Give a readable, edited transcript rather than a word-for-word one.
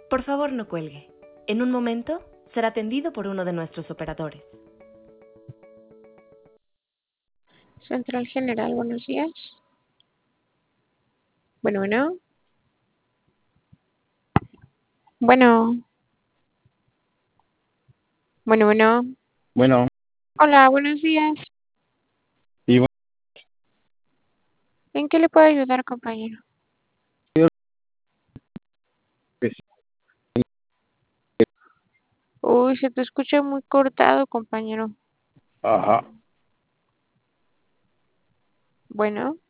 Por favor, no cuelgue. En un momento será atendido por uno de nuestros operadores. Central General, buenos días. Bueno, bueno. Bueno, bueno, bueno. Bueno, Hola, buenos días. y bueno, ¿En qué le puedo ayudar, compañero? pues, Uy, se te escucha muy cortado, compañero. ajá, Bueno.